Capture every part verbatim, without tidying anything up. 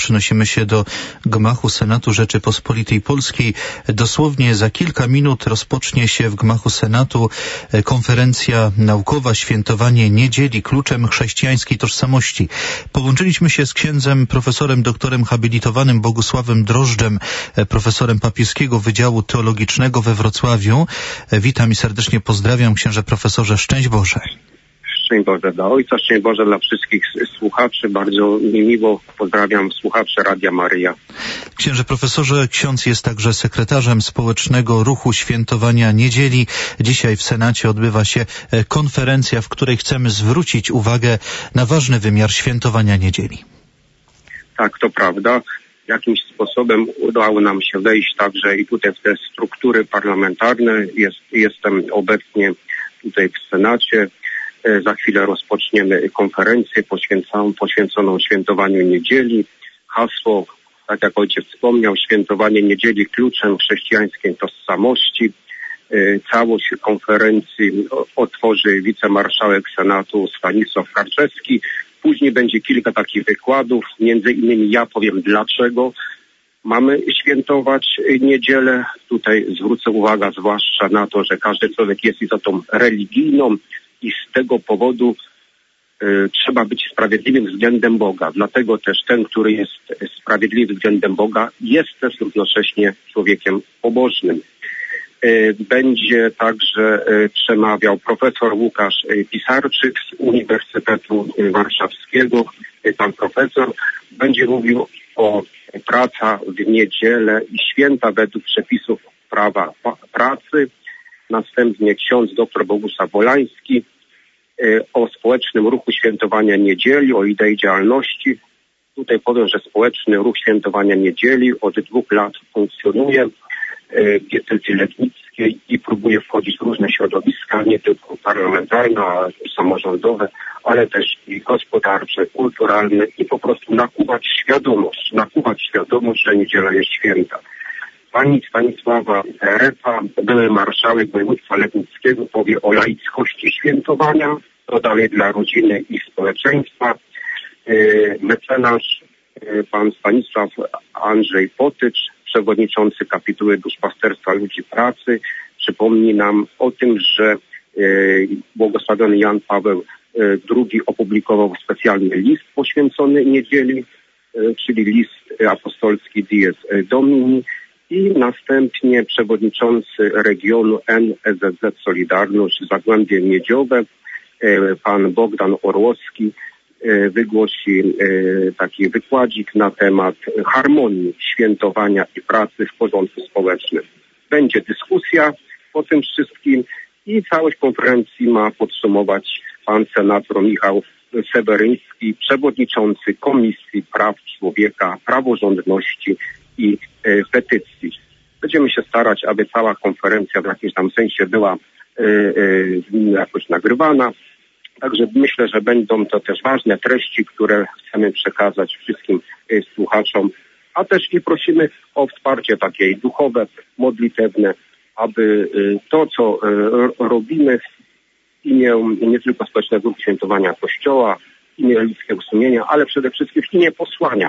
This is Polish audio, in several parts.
przenosimy się do gmachu Senatu Rzeczypospolitej Polskiej. Dosłownie za kilka minut rozpocznie się w gmachu Senatu konferencja naukowa Świętowanie Niedzieli kluczem chrześcijańskiej tożsamości. Połączyliśmy się z księdzem profesorem doktorem habilitowanym Bogusławem Drożdżem, profesorem papieskiego Wydziału Teologicznego we Wrocławiu. Witam i serdecznie pozdrawiam, księże profesorze, szczęść Boże. Szczęść Boże dla Ojca, szczęść Boże dla wszystkich słuchaczy. Bardzo mi miło pozdrawiam słuchaczy Radia Maryja. Księże profesorze, ksiądz jest także sekretarzem Społecznego Ruchu Świętowania Niedzieli. Dzisiaj w Senacie odbywa się konferencja, w której chcemy zwrócić uwagę na ważny wymiar świętowania niedzieli. Tak, to prawda. Jakimś sposobem udało nam się wejść także i tutaj w te struktury parlamentarne. Jest, jestem obecnie tutaj w Senacie. Za chwilę rozpoczniemy konferencję poświęconą, poświęconą świętowaniu niedzieli. Hasło, tak jak ojciec wspomniał, świętowanie niedzieli kluczem chrześcijańskiej tożsamości. Całość konferencji otworzy wicemarszałek Senatu Stanisław Karczewski. Później będzie kilka takich wykładów, między innymi ja powiem dlaczego mamy świętować niedzielę. Tutaj zwrócę uwagę zwłaszcza na to, że każdy człowiek jest istotą religijną i z tego powodu y, trzeba być sprawiedliwym względem Boga. Dlatego też ten, który jest sprawiedliwy względem Boga, jest też równocześnie człowiekiem pobożnym. Y, będzie także y, przemawiał profesor Łukasz y, Pisarczyk z Uniwersytetu Warszawskiego. Y, pan profesor będzie mówił o praca w niedzielę i święta według przepisów prawa pracy. Następnie ksiądz dr Bogusław Wolański y, o społecznym ruchu świętowania niedzieli, o idei działalności. Tutaj powiem, że społeczny ruch świętowania niedzieli od dwóch lat funkcjonuje w diecezji legnickiej i próbuje wchodzić w różne środowiska, nie tylko parlamentarne, ale samorządowe, ale też i gospodarcze, kulturalne i po prostu nakuwać świadomość, nakuwać świadomość, że niedziela jest święta. Pani Stanisława Repa, były marszałek województwa legnickiego, powie o laickości świętowania, to dalej dla rodziny i społeczeństwa. Mecenasz pan Stanisław Andrzej Potycz, przewodniczący kapituły Duszpasterstwa Ludzi Pracy, przypomni nam o tym, że błogosławiony Jan Paweł drugi opublikował specjalny list poświęcony niedzieli, czyli list apostolski Dies Domini. I następnie przewodniczący regionu N S Z Z Solidarność Zagłębie Miedziowe, pan Bogdan Orłowski, wygłosi taki wykładzik na temat harmonii świętowania i pracy w porządku społecznym. Będzie dyskusja po tym wszystkim i całość konferencji ma podsumować pan senator Michał Seweryński, przewodniczący Komisji Praw Człowieka, Praworządności i e, petycji. Będziemy się starać, aby cała konferencja w jakimś tam sensie była e, e, jakoś nagrywana. Także myślę, że będą to też ważne treści, które chcemy przekazać wszystkim e, słuchaczom, a też i prosimy o wsparcie takie duchowe, modlitewne, aby e, to, co e, robimy w imię nie tylko społecznego świętowania Kościoła, w imię ludzkiego sumienia, ale przede wszystkim w imię posłania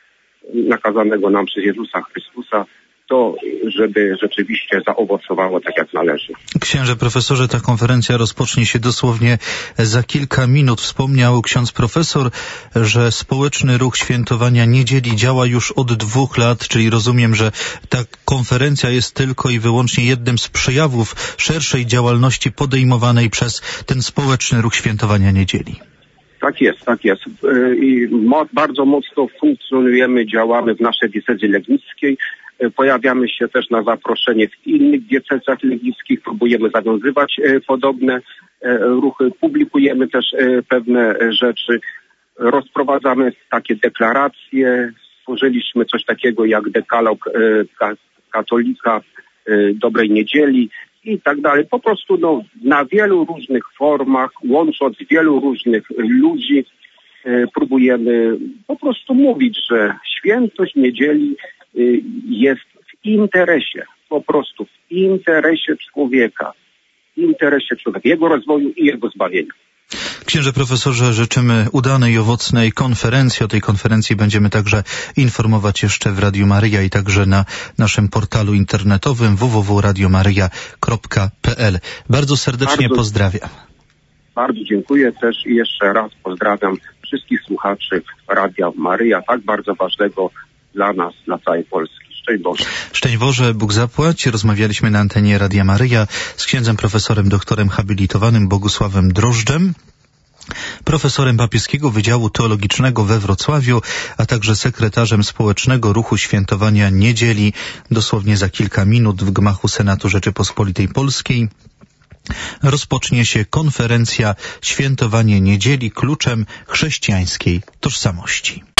nakazanego nam przez Jezusa Chrystusa, to żeby rzeczywiście zaowocowało tak jak należy. Księże profesorze, ta konferencja rozpocznie się dosłownie za kilka minut. Wspomniał ksiądz profesor, że społeczny ruch świętowania niedzieli działa już od dwóch lat, czyli rozumiem, że ta konferencja jest tylko i wyłącznie jednym z przejawów szerszej działalności podejmowanej przez ten społeczny ruch świętowania niedzieli. Tak jest, tak jest. I mo- bardzo mocno funkcjonujemy, działamy w naszej diecezji legnickiej. Pojawiamy się też na zaproszenie w innych diecezjach legnickich, próbujemy zawiązywać e, podobne e, ruchy, publikujemy też e, pewne rzeczy, rozprowadzamy takie deklaracje, stworzyliśmy coś takiego jak dekalog e, ka- katolika e, dobrej niedzieli i tak dalej. Po prostu no, na wielu różnych formach, łącząc wielu różnych ludzi, e, próbujemy po prostu mówić, że świętość niedzieli e, jest w interesie, po prostu w interesie człowieka, w interesie człowieka, jego rozwoju i jego zbawienia. Księże profesorze, życzymy udanej i owocnej konferencji. O tej konferencji będziemy także informować jeszcze w Radiu Maryja i także na naszym portalu internetowym w w w kropka radio maryja kropka p l. Bardzo serdecznie bardzo, pozdrawiam. Bardzo dziękuję też i jeszcze raz pozdrawiam wszystkich słuchaczy Radia Maryja, tak bardzo ważnego dla nas, dla całej Polski. Szczęść Boże. Szczęść Boże, Bóg zapłać. Rozmawialiśmy na antenie Radia Maryja z księdzem profesorem doktorem habilitowanym Bogusławem Drożdżem, profesorem papieskiego Wydziału Teologicznego we Wrocławiu, a także sekretarzem społecznego ruchu świętowania niedzieli. Dosłownie za kilka minut w gmachu Senatu Rzeczypospolitej Polskiej rozpocznie się konferencja Świętowanie niedzieli kluczem chrześcijańskiej tożsamości.